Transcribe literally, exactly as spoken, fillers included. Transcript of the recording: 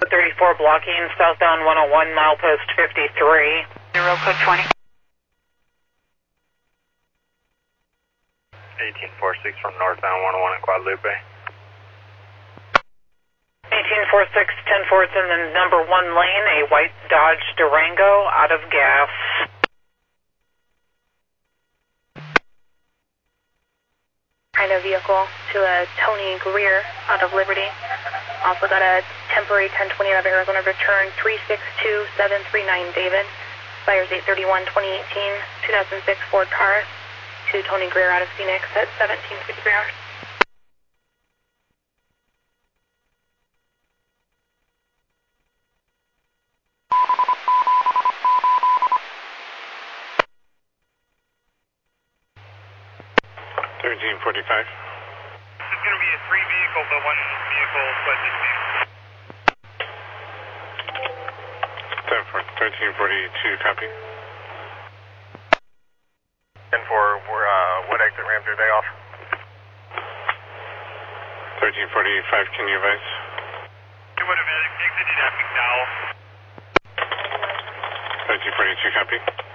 thirty-four blocking southbound one oh one, milepost fifty-three. Zero code twenty. eighteen forty-six from northbound one oh one at Guadalupe. eighteen forty-six, ten four, it's in the number one lane, a white Dodge Durango out of gas. Kind of vehicle to a Tony Greer out of Liberty. Also got a temporary ten twenty out of Arizona return three six two seven three nine David. Expires eight thirty-one twenty eighteen, two thousand six Ford Taurus to Tony Greer out of Phoenix at seventeen fifty-three hours. thirteen forty-five. This is going to be a three vehicle, but one vehicle split between. ten for thirteen forty-two, copy. ten four, we're, uh, what exit ramp are they off? thirteen forty-five, can you advise? They would have exited at McDowell. thirteen forty-two, copy.